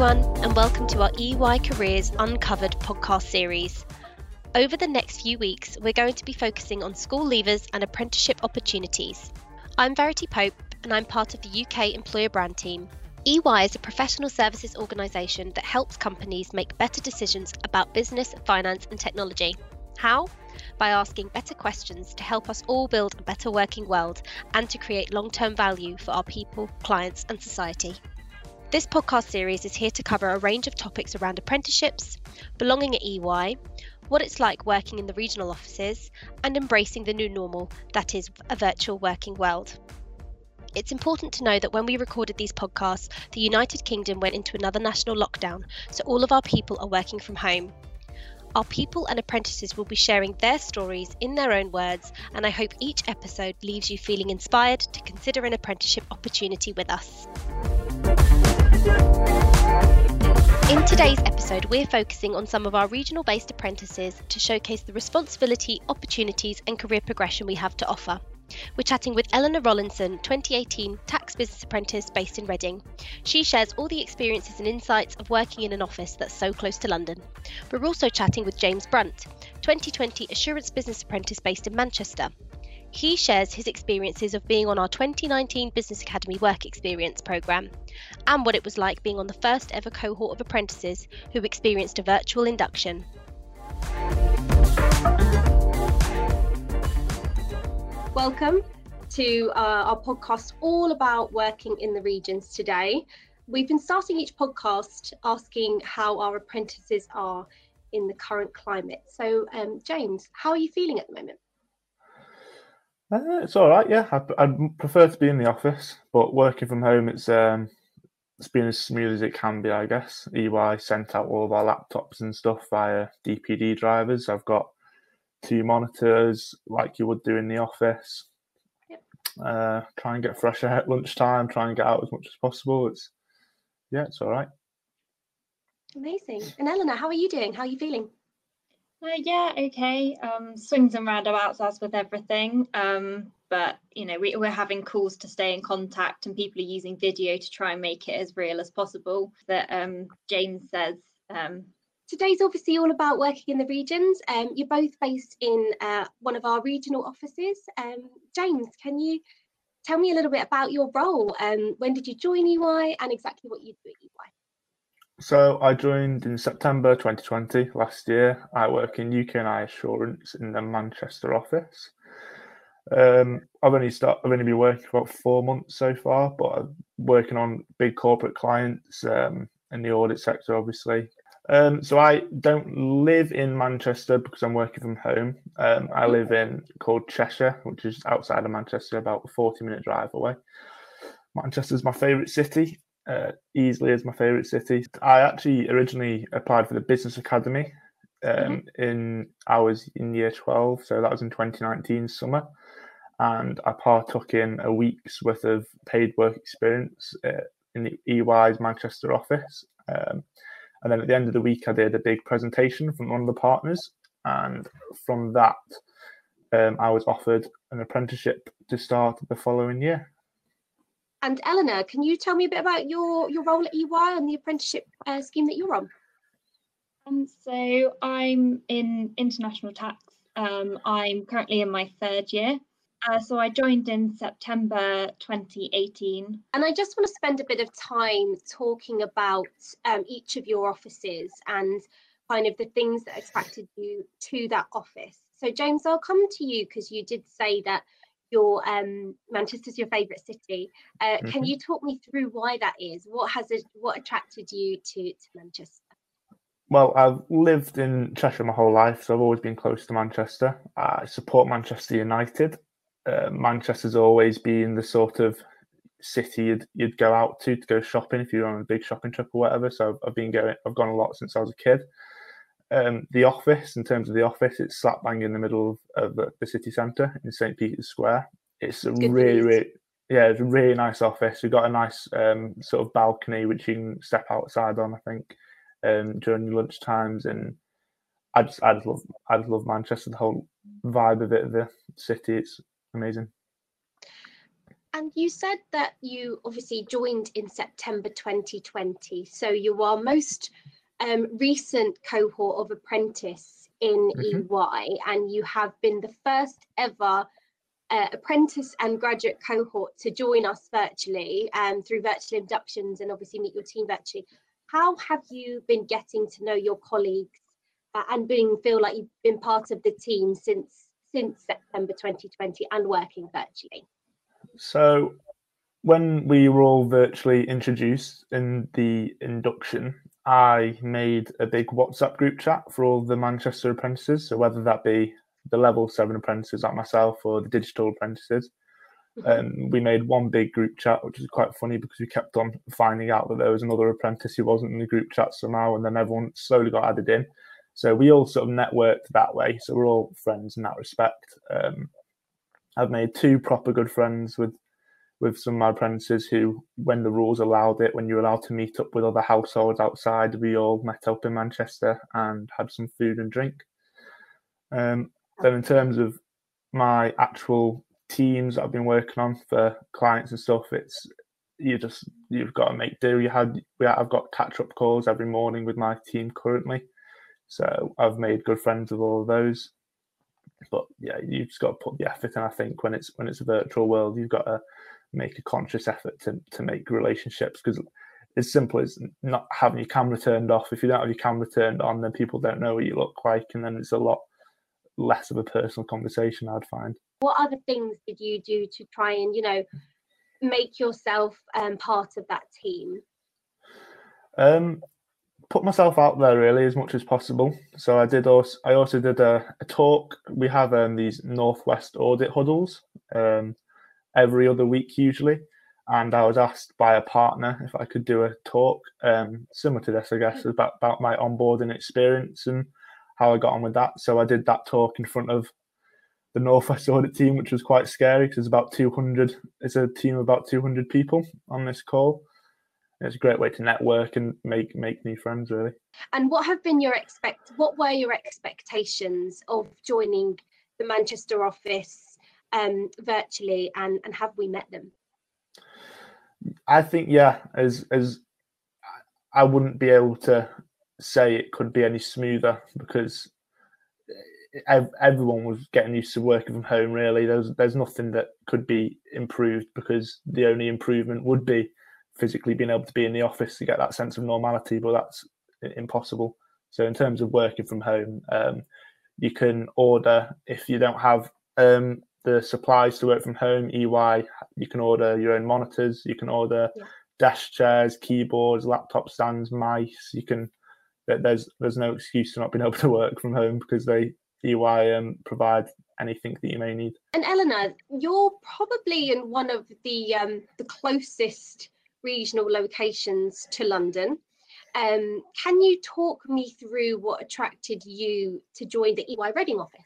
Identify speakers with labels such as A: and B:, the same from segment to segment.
A: everyone, and welcome to our EY Careers Uncovered podcast series. Over the next few weeks, we're going to be focusing on school leavers and apprenticeship opportunities. I'm Verity Pope, and I'm part of the UK Employer Brand team. EY is a professional services organisation that helps companies make better decisions about business, finance and technology. How? By asking better questions to help us all build a better working world and to create long-term value for our people, clients and society. This podcast series is here to cover a range of topics around apprenticeships, belonging at EY, what it's like working in the regional offices, and embracing the new normal, that is, a virtual working world. It's important to know that when we recorded these podcasts, the United Kingdom went into another national lockdown, so all of our people are working from home. Our people and apprentices will be sharing their stories in their own words, and I hope each episode leaves you feeling inspired to consider an apprenticeship opportunity with us. In today's episode, we're focusing on some of our regional-based apprentices to showcase the responsibility, opportunities and career progression we have to offer. We're chatting with Eleanor Rollinson, 2018 Tax Business Apprentice based in Reading. She shares all the experiences and insights of working in an office that's so close to London. We're also chatting with James Brunt, 2020 Assurance Business Apprentice based in Manchester. He shares his experiences of being on our 2019 Business Academy Work Experience programme and what it was like being on the first ever cohort of apprentices who experienced a virtual induction. Welcome to our podcast all about working in the regions today. We've been starting each podcast asking how our apprentices are in the current climate. So James, how are you feeling at the moment?
B: It's all right, yeah. I'd prefer to be in the office, but working from home, it's been as smooth as it can be, I guess. EY sent out all of our laptops and stuff via DPD drivers. I've got 2 monitors, like you would do in the office. Yep. Try and get fresh air at lunchtime. Try and get out as much as possible. It's all right.
A: Amazing. And Eleanor, how are you doing? How are you feeling?
C: Okay. Swings and roundabouts as with everything. But you know, we're having calls to stay in contact, and people are using video to try and make it as real as possible. That James says.
A: Today's obviously all about working in the regions. You're both based in one of our regional offices. James, can you tell me a little bit about your role? When did you join EY and exactly what you do at EY?
B: So I joined in September 2020 last year. I work in UK&I Assurance in the Manchester office. I've only been working for about 4 months so far, but I'm working on big corporate clients in the audit sector, obviously. So I don't live in Manchester because I'm working from home. I live in called Cheshire, which is outside of Manchester, about a 40-minute drive away. Manchester's my favourite city. Easily is my favourite city. I actually originally applied for the Business Academy I was in year 12, so that was in 2019 summer, and I partook in a week's worth of paid work experience in the EY's Manchester office. And then at the end of the week, I did a big presentation from one of the partners, and from that, I was offered an apprenticeship to start the following year.
A: And Eleanor, can you tell me a bit about your role at EY and the apprenticeship scheme that you're on?
C: So I'm in international tax. I'm currently in my 3rd year. So I joined in September 2018.
A: And I just want to spend a bit of time talking about each of your offices and kind of the things that attracted you to that office. So James, I'll come to you because you did say that your Manchester's your favourite city. Can you talk me through why that is? What attracted you to Manchester?
B: Well, I've lived in Cheshire my whole life, so I've always been close to Manchester. I support Manchester United. Manchester's always been the sort of city you'd go out to go shopping if you're on a big shopping trip or whatever. So I've gone a lot since I was a kid. The office, in terms of the office, it's slap bang in the middle of the city centre in St. Peter's Square. It's a it's a really nice office. We've got a nice sort of balcony which you can step outside on, I think, during your lunch times. And I just love Manchester, the whole vibe of it, the city. It's amazing.
A: And you said that you obviously joined in September 2020, so you are most recent cohort of apprentice in EY, and you have been the first ever apprentice and graduate cohort to join us virtually through virtual inductions and obviously meet your team virtually. How have you been getting to know your colleagues and feel like you've been part of the team since September 2020 and working virtually?
B: So when we were all virtually introduced in the induction, I made a big WhatsApp group chat for all the Manchester apprentices. So whether that be the level 7 apprentices like myself or the digital apprentices, we made one big group chat, which is quite funny because we kept on finding out that there was another apprentice who wasn't in the group chat somehow, and then everyone slowly got added in. So we all sort of networked that way. So we're all friends in that respect. I've made 2 proper good friends with some of my apprentices who, when the rules allowed it, when you're allowed to meet up with other households outside, we all met up in Manchester and had some food and drink. Then in terms of my actual teams that I've been working on for clients and stuff, you've got to make do. I've got catch-up calls every morning with my team currently. So I've made good friends with all of those. But yeah, you've just got to put the effort in. I think when it's a virtual world, you've got to make a conscious effort to make relationships, because as simple as not having your camera turned off. If you don't have your camera turned on, then people don't know what you look like, and then it's a lot less of a personal conversation, I'd find.
A: What other things did you do to try and, make yourself part of that team?
B: Put myself out there really as much as possible. So I also did a talk. We have these Northwest audit huddles every other week usually, and I was asked by a partner if I could do a talk similar to this, I guess, about my onboarding experience and how I got on with that. So I did that talk in front of the Northwest audit team, which was quite scary because it's a team of about 200 people on this call. It's a great way to network and make new friends, really.
A: And what were your expectations of joining the Manchester office virtually, and have we met them?
B: I think, yeah, as I wouldn't be able to say it could be any smoother, because everyone was getting used to working from home, really. There's nothing that could be improved, because the only improvement would be physically being able to be in the office to get that sense of normality, but that's impossible. So in terms of working from home, you can order, if you don't have the supplies to work from home, EY, you can order your own monitors, you can order desk chairs, keyboards, laptop stands, mice. There's no excuse to not being able to work from home, because EY provide anything that you may need.
A: And Eleanor, you're probably in one of the closest regional locations to London. Can you talk me through what attracted you to join the EY Reading office?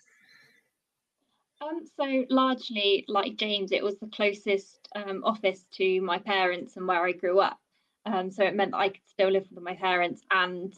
C: So largely, like James, it was the closest office to my parents and where I grew up. So it meant I could still live with my parents and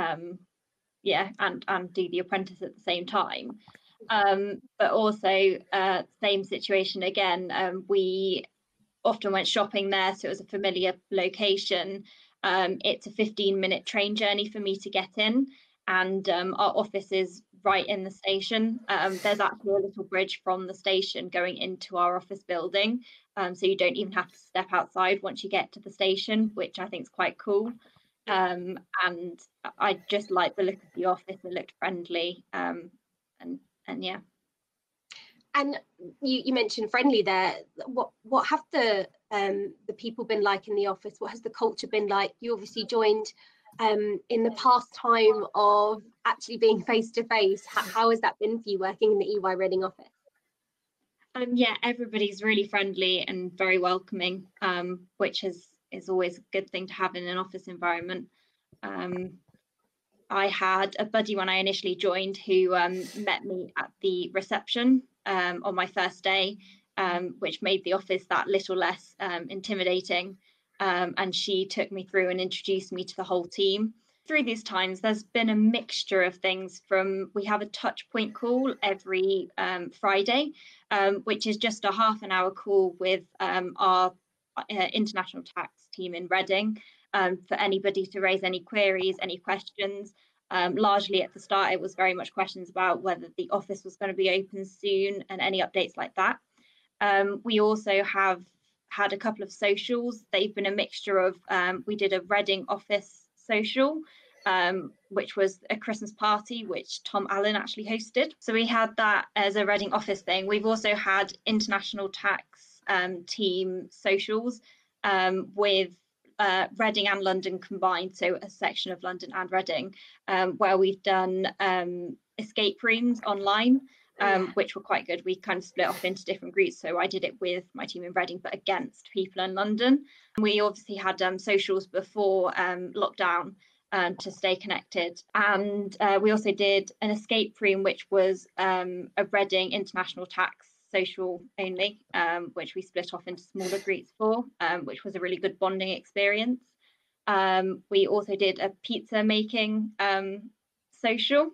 C: do the apprentice at the same time. But also, same situation again. We often went shopping there, so it was a familiar location. It's a 15-minute train journey for me to get in, and our office is right in the station. There's actually a little bridge from the station going into our office building, so you don't even have to step outside once you get to the station, which I think is quite cool. And I just like the look of the office. It looked friendly, and yeah.
A: And you mentioned friendly there. What have the people been like in the office? What has the culture been like? You obviously joined in the past time of actually being face to face. How has that been for you working in the EY Reading office?
C: Yeah, everybody's really friendly and very welcoming, which is always a good thing to have in an office environment. I had a buddy when I initially joined who met me at the reception on my first day, which made the office that little less intimidating. And she took me through and introduced me to the whole team. through these times, there's been a mixture of things. We have a touch point call every Friday, which is just a half an hour call with our international tax team in Reading, for anybody to raise any queries, any questions. Largely at the start, it was very much questions about whether the office was going to be open soon and any updates like that. We also have had a couple of socials. They've been a mixture of, we did a Reading office social, which was a Christmas party, which Tom Allen actually hosted. So we had that as a Reading office thing. We've also had international tax team socials with Reading and London combined, so a section of London and Reading, where we've done escape rooms online, which were quite good. We kind of split off into different groups. So I did it with my team in Reading, but against people in London. We obviously had socials before lockdown to stay connected. And we also did an escape room, which was a Reading international tax social only, which we split off into smaller groups for, which was a really good bonding experience. We also did a pizza making social.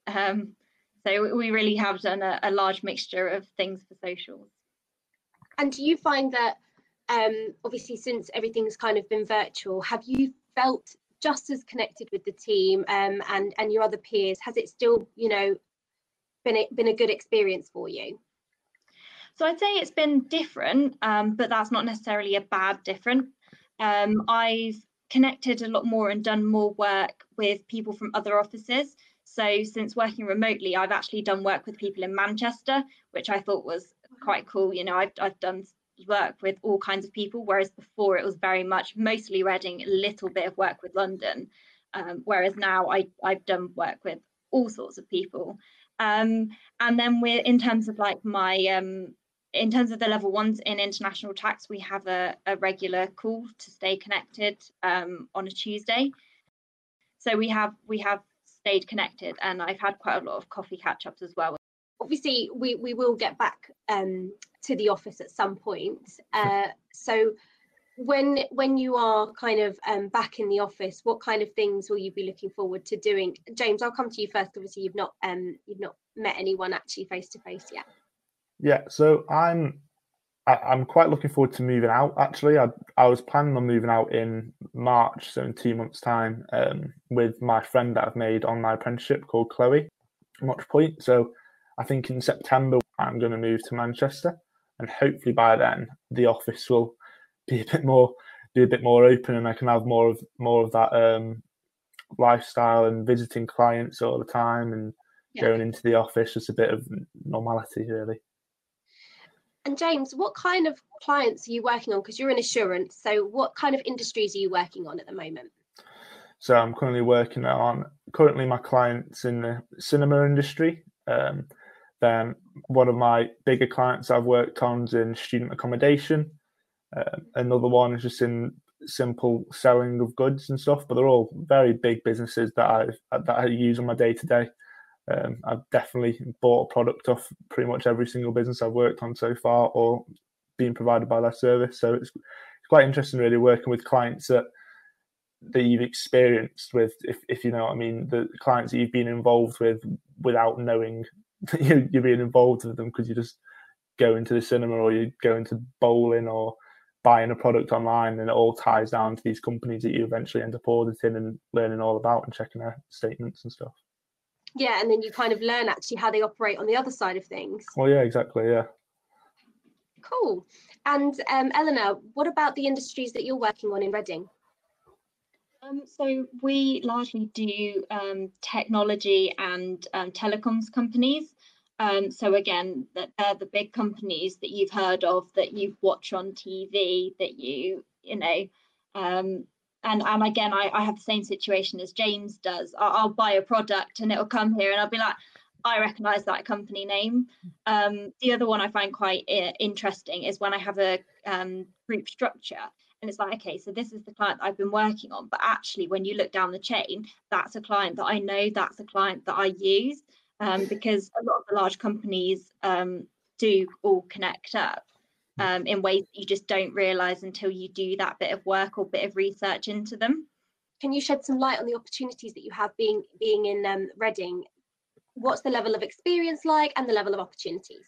C: So we really have done a large mixture of things for socials.
D: And do you find that, obviously, since everything's kind of been virtual, have you felt just as connected with the team and your other peers? Has it still, you know, been a good experience for you?
C: So I'd say it's been different, but that's not necessarily a bad different. I've connected a lot more and done more work with people from other offices. So since working remotely, I've actually done work with people in Manchester, which I thought was quite cool. You know, I've done work with all kinds of people, whereas before it was very much mostly Reading, a little bit of work with London. Whereas now I've done work with all sorts of people. And then in terms of like my, in terms of the level ones in international tax, we have a regular call to stay connected on a Tuesday. So we have stayed connected, and I've had quite a lot of coffee catch-ups as well.
D: Obviously, we will get back to the office at some point. So when you are kind of back in the office, what kind of things will you be looking forward to doing? James, I'll come to you first. Obviously, you've not met anyone actually face to face yet.
B: Yeah, so I'm quite looking forward to moving out. Actually, I was planning on moving out in March, so in 2 months' time, with my friend that I've made on my apprenticeship called Chloe, Watch Point. So I think in September I'm going to move to Manchester, and hopefully by then the office will be a bit more open, and I can have more of that lifestyle and visiting clients all the time and going into the office, just a bit of normality, really.
D: And James, what kind of clients are you working on? Because you're in assurance, so what kind of industries are you working on at the moment?
B: So I'm currently my clients in the cinema industry. Then one of my bigger clients I've worked on is in student accommodation. Another one is just in simple selling of goods and stuff, but they're all very big businesses that I use on my day-to-day. I've definitely bought a product off pretty much every single business I've worked on so far, or being provided by their service. So it's quite interesting, really, working with clients that you've experienced with, if you know what I mean, the clients that you've been involved with without knowing that you're being involved with them, because you just go into the cinema or you go into bowling or buying a product online, and it all ties down to these companies that you eventually end up auditing and learning all about and checking their statements and stuff.
D: Yeah, and then you kind of learn actually how they operate on the other side of things.
B: Well, yeah, exactly, yeah.
D: Cool. And Eleanor, what about the industries that you're working on in Reading?
C: So we largely do technology and telecoms companies. So again, they're the big companies that you've heard of, that you watch on TV, that you know. And again, I have the same situation as James does. I'll buy a product and it'll come here and I'll be like, I recognise that company name. The other one I find quite interesting is when I have a group structure, and it's like, okay, so this is the client that I've been working on, but actually when you look down the chain, that's a client that I know, that's a client that I use, because a lot of the large companies do all connect up. In ways that you just don't realise until you do that bit of work or bit of research into them.
D: can you shed some light on the opportunities that you have being in Reading? What's the level of experience like and the level of opportunities?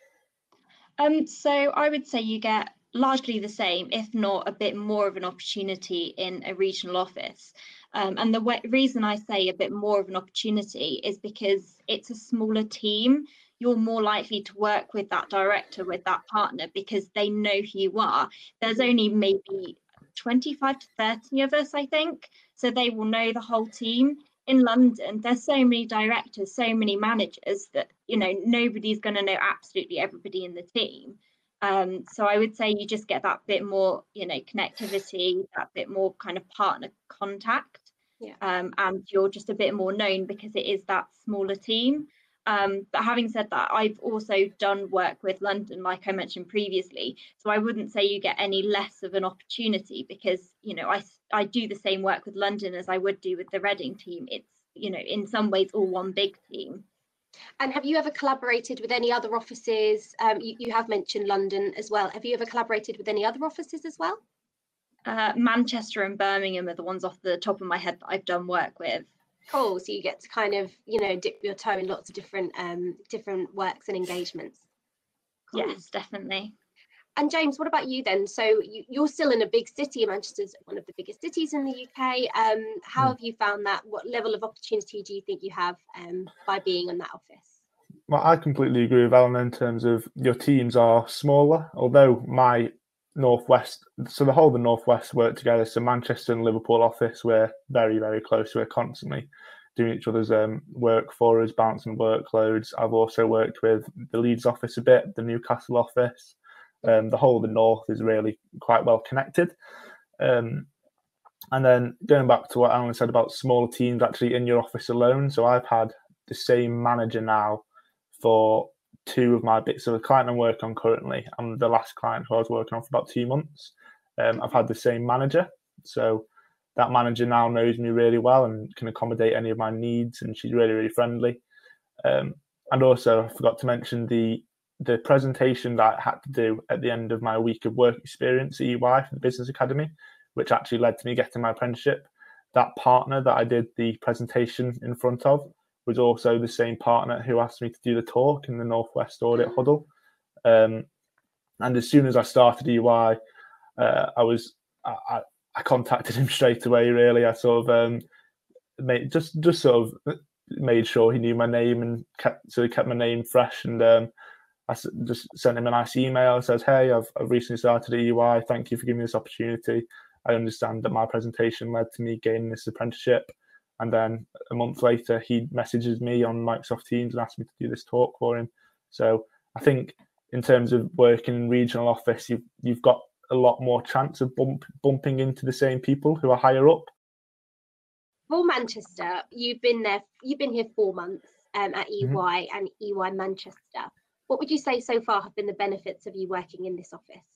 C: So I would say you get largely the same, if not a bit more of an opportunity in a regional office. And the reason I say a bit more of an opportunity is because it's a smaller team. You're more likely to work with that director, with that partner, because they know who you are. There's only maybe 25 to 30 of us, I think. So they will know the whole team. In London, there's so many directors, so many managers that, nobody's going to know absolutely everybody in the team. So I would say you just get that bit more, connectivity, that bit more kind of partner contact.
D: Yeah.
C: And you're just a bit more known because it is that smaller team. But having said that, I've also done work with London, like I mentioned previously. So I wouldn't say you get any less of an opportunity because, I do the same work with London as I would do with the Reading team. It's, in some ways all one big team.
D: And have you ever collaborated with any other offices? You have mentioned London as well. Have you ever collaborated with any other offices as well?
C: Manchester and Birmingham are the ones off the top of my head that I've done work with.
D: Cool. So you get to kind of, dip your toe in lots of different works and engagements. Cool.
C: Yes, definitely.
D: And James, what about you then? So you're still in a big city. Manchester's one of the biggest cities in the UK. How have you found that? What level of opportunity do you think you have by being in that office?
B: Well, I completely agree with Ellen in terms of your teams are smaller, although my Northwest, so the whole of the Northwest work together. So Manchester and Liverpool office, we're very, very close. We're constantly doing each other's work for us, bouncing workloads. I've also worked with the Leeds office a bit, the Newcastle office. The whole of the North is really quite well connected. And then going back to what Alan said about smaller teams actually in your office alone. So I've had the same manager now for two of my bits of a client I'm working on currently, and the last client who I was working on for about 2 months. I've had the same manager. So that manager now knows me really well and can accommodate any of my needs, and she's really, really friendly. And also, I forgot to mention the presentation that I had to do at the end of my week of work experience at EY for the Business Academy, which actually led to me getting my apprenticeship. That partner that I did the presentation in front of was also the same partner who asked me to do the talk in the Northwest Audit Huddle. And as soon as I started EY, I contacted him straight away. Really, I sort of made sure he knew my name and kept my name fresh. And I just sent him a nice email that says, "Hey, I've recently started at EY. Thank you for giving me this opportunity. I understand that my presentation led to me gaining this apprenticeship." And then a month later, he messages me on Microsoft Teams and asks me to do this talk for him. So I think in terms of working in regional office, you've got a lot more chance of bumping into the same people who are higher up.
D: For Manchester, you've been here 4 months at EY and EY Manchester. What would you say so far have been the benefits of you working in this office?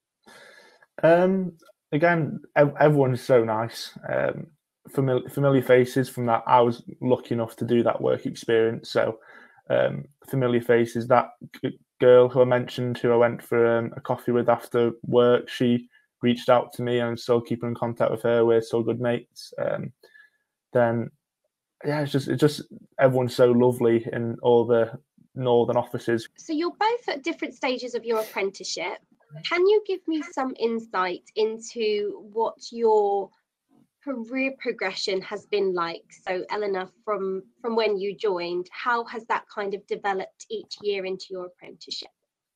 B: Again, everyone's so nice. Familiar faces from that. I was lucky enough to do that work experience. So familiar faces. That girl who I mentioned, who I went for a coffee with after work, she reached out to me, and I'm still keeping in contact with her. We're still good mates. Then, yeah, it's just everyone's so lovely in all the northern offices.
D: So you're both at different stages of your apprenticeship. Can you give me some insight into what your career progression has been like? So Eleanor, from when you joined, how has that kind of developed each year into your apprenticeship?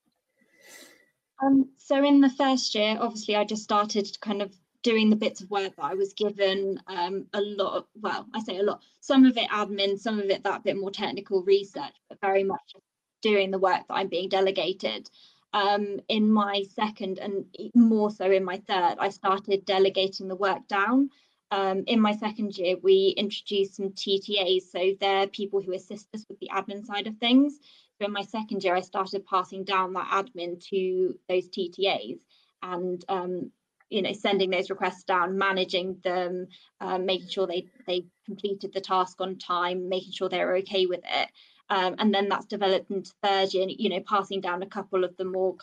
C: So in the first year, obviously, I just started kind of doing the bits of work that I was given. A lot, well, I say a lot, some of it admin, some of it that bit more technical research, but very much doing the work that I'm being delegated. In my second and more so in my third, I started delegating the work down. In my second year, we introduced some TTAs, so they're people who assist us with the admin side of things. So in my second year, I started passing down that admin to those TTAs and sending those requests down, managing them, making sure they completed the task on time, making sure they were okay with it. And then that's developed into third year, passing down a couple of the more kind of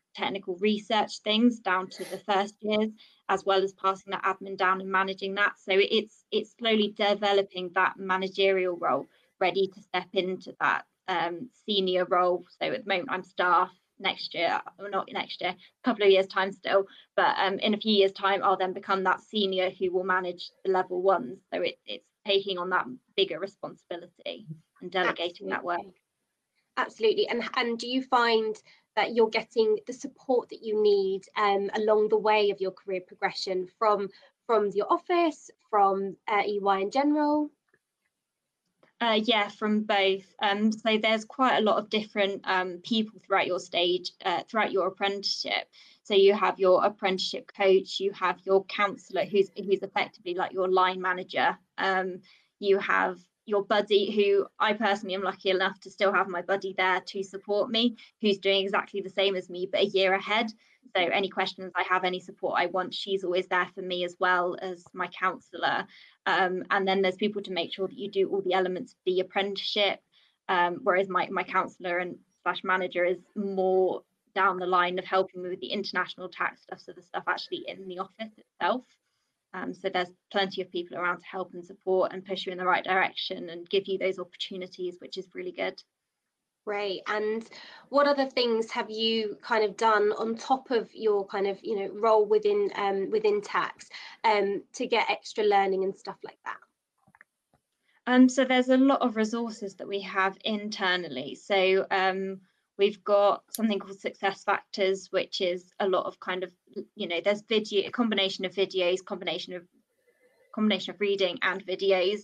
C: technical research things down to the first years, as well as passing that admin down and managing that. So it's slowly developing that managerial role, ready to step into that senior role. So at the moment I'm staff. Next year, or not next year, a couple of years time still, but in a few years time I'll then become that senior who will manage the level ones. So it's taking on that bigger responsibility and delegating that work.
D: Absolutely. And do you find that you're getting the support that you need along the way of your career progression from your office, from EY in general?
C: Yeah, from both. So there's quite a lot of different people throughout your stage, throughout your apprenticeship. So you have your apprenticeship coach, you have your counsellor, who's effectively like your line manager. You have your buddy, who I personally am lucky enough to still have my buddy there to support me, who's doing exactly the same as me, but a year ahead. So any questions I have, any support I want, she's always there for me, as well as my counsellor. And then there's people to make sure that you do all the elements of the apprenticeship, whereas my counsellor and / manager is more down the line of helping me with the international tax stuff, so the stuff actually in the office itself. So there's plenty of people around to help and support and push you in the right direction and give you those opportunities, which is really good.
D: Great. And what other things have you kind of done on top of your kind of, you know, role within tax to get extra learning and stuff like that?
C: So there's a lot of resources that we have internally. So we've got something called Success Factors, which is a lot of kind of, you know, there's a combination of videos, combination of reading and videos,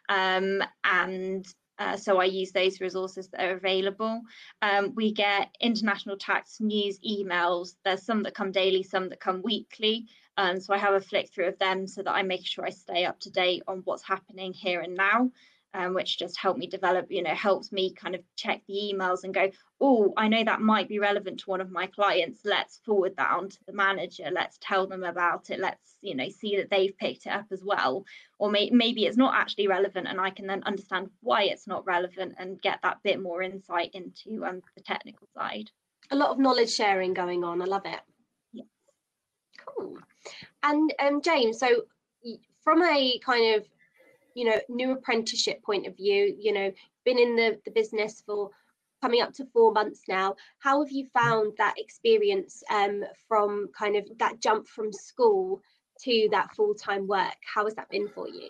C: so I use those resources that are available. We get international tax news emails. There's some that come daily, some that come weekly. So I have a flick through of them so that I make sure I stay up to date on what's happening here and now, which just help me develop, you know, helps me kind of check the emails and go, oh, I know that might be relevant to one of my clients. Let's forward that on to the manager. Let's tell them about it. Let's, you know, see that they've picked it up as well. Or maybe it's not actually relevant, and I can then understand why it's not relevant and get that bit more insight into the technical side.
D: A lot of knowledge sharing going on. I love it.
C: Yeah.
D: Cool. And James, so from a kind of, you know, new apprenticeship point of view, you know, been in the business for coming up to 4 months now, how have you found that experience from kind of that jump from school to that full-time work? How has that been for you?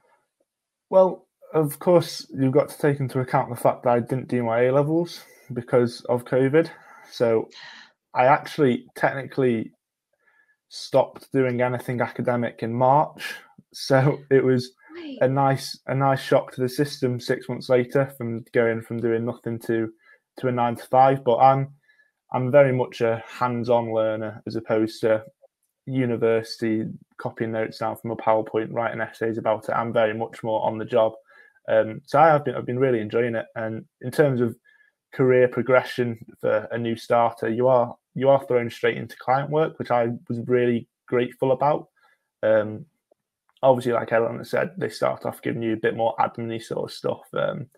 B: Well, of course, you've got to take into account the fact that I didn't do my A-levels because of COVID. So I actually technically stopped doing anything academic in March. So it was a nice shock to the system 6 months later, from going from doing nothing to a 9 to 5. But I'm very much a hands-on learner, as opposed to university copying notes down from a PowerPoint, writing essays about it. I'm very much more on the job. So I've been really enjoying it. And in terms of career progression for a new starter, you are thrown straight into client work, which I was really grateful about. Obviously, like Eleanor said, they start off giving you a bit more admin-y sort of stuff,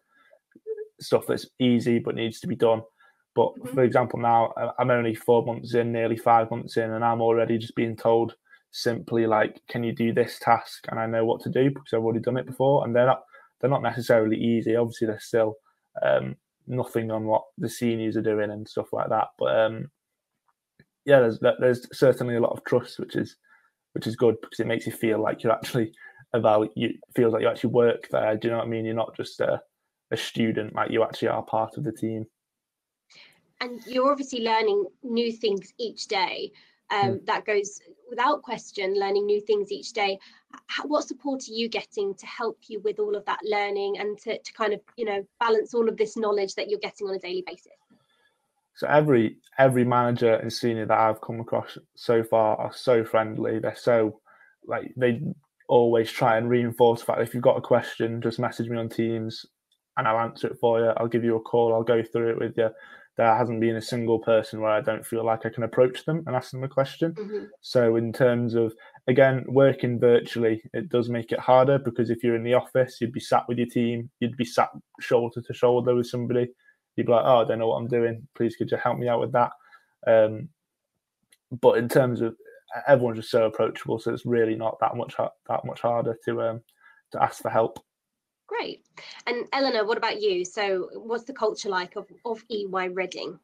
B: stuff that's easy but needs to be done. But for example, now I'm only 4 months in, nearly 5 months in, and I'm already just being told simply like, can you do this task? And I know what to do because I've already done it before. And they're not necessarily easy. Obviously, they're still nothing on what the seniors are doing and stuff like that. But yeah, there's certainly a lot of trust, which is good, because it makes you feel like you're actually feels like you actually work there. Do you know what I mean? You're not just a student, like you actually are part of the team.
D: And you're obviously learning new things each day. That goes without question, learning new things each day. What support are you getting to help you with all of that learning and to kind of, you know, balance all of this knowledge that you're getting on a daily basis?
B: So every manager and senior that I've come across so far are so friendly. They're so, like, they always try and reinforce the fact that if you've got a question, just message me on Teams and I'll answer it for you. I'll give you a call. I'll go through it with you. There hasn't been a single person where I don't feel like I can approach them and ask them a question. So in terms of, again, working virtually, it does make it harder, because if you're in the office, you'd be sat with your team, you'd be sat shoulder to shoulder with somebody. You'd be like, oh, I don't know what I'm doing. Please, could you help me out with that? but in terms of everyone's just so approachable, so it's really not that much harder to ask for help.
D: Great. And Eleanor, what about you? So what's the culture like of EY Reading?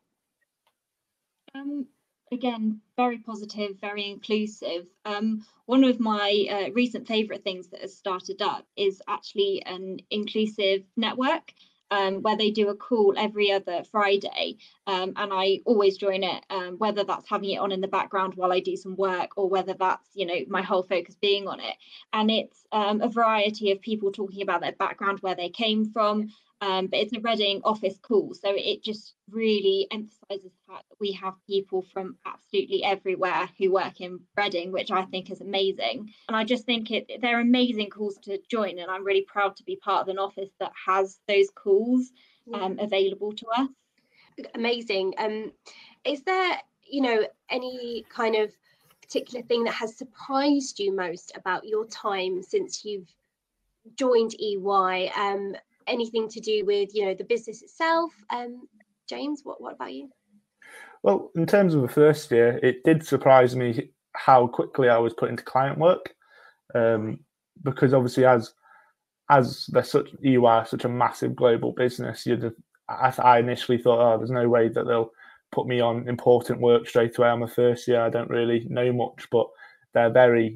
C: Again, very positive, very inclusive. One of my recent favourite things that has started up is actually an inclusive network where they do a call every other Friday, and I always join it, whether that's having it on in the background while I do some work, or whether that's, you know, my whole focus being on it. And it's a variety of people talking about their background, where they came from, but it's a Reading office call, so it just really emphasises the fact that we have people from absolutely everywhere who work in Reading, which I think is amazing. And I just think they're amazing calls to join, and I'm really proud to be part of an office that has those calls available to us.
D: Amazing. Is there, you know, any kind of particular thing that has surprised you most about your time since you've joined EY? Anything to do with, you know, the business itself? James, what about you?
B: Well, in terms of the first year, it did surprise me how quickly I was put into client work, because obviously as they're such a massive global business, I initially thought, oh, there's no way that they'll put me on important work straight away on the first year. I don't really know much, but they're very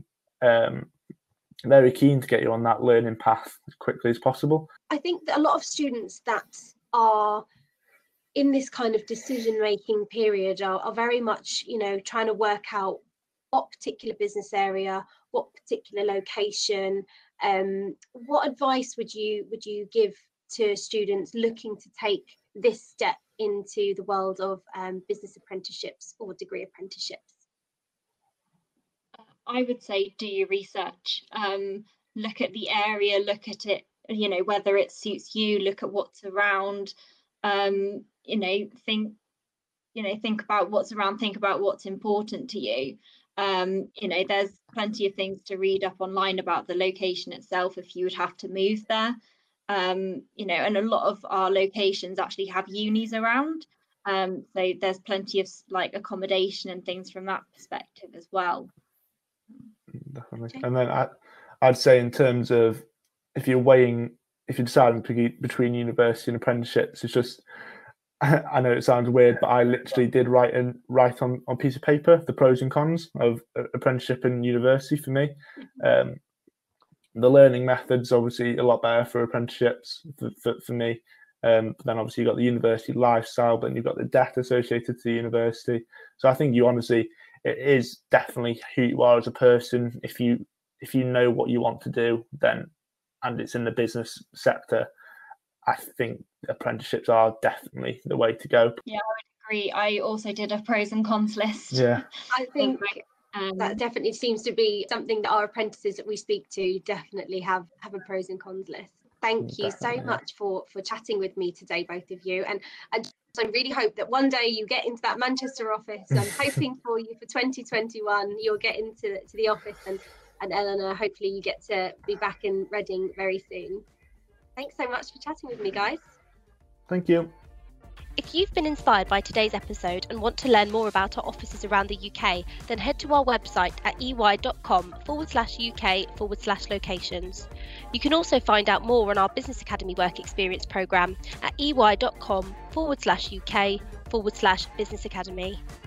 B: keen to get you on that learning path as quickly as possible.
D: I think that a lot of students that are in this kind of decision-making period are very much, you know, trying to work out what particular business area, what particular location. What advice would you give to students looking to take this step into the world of business apprenticeships or degree apprenticeships?
C: I would say do your research, look at the area, look at it, you know, whether it suits you, look at what's around, think about what's around, think about what's important to you. There's plenty of things to read up online about the location itself if you would have to move there. And a lot of our locations actually have unis around. So there's plenty of like accommodation and things from that perspective as well.
B: Definitely. And then I'd say in terms of if you're deciding between university and apprenticeships, it's just, I know it sounds weird, but I literally did write on a piece of paper the pros and cons of apprenticeship and university for me. The learning method's obviously a lot better for apprenticeships for me. But then obviously you've got the university lifestyle, but you've got the debt associated to the university. So I think it is definitely who you are as a person. If you know what you want to do, then, and it's in the business sector, I think apprenticeships are definitely the way to go.
C: Yeah, I would agree. I also did a pros and cons list.
B: Yeah,
D: I think that definitely seems to be something that our apprentices that we speak to definitely have a pros and cons list. Thank you so much for chatting with me today, both of you. And I really hope that one day you get into that Manchester office. I'm hoping for you for 2021, you'll get into the office, and Eleanor, hopefully you get to be back in Reading very soon. Thanks so much for chatting with me, guys.
B: Thank you.
A: If you've been inspired by today's episode and want to learn more about our offices around the UK, then head to our website at ey.com/UK/locations. You can also find out more on our Business Academy Work Experience programme at ey.com/UK/Business Academy.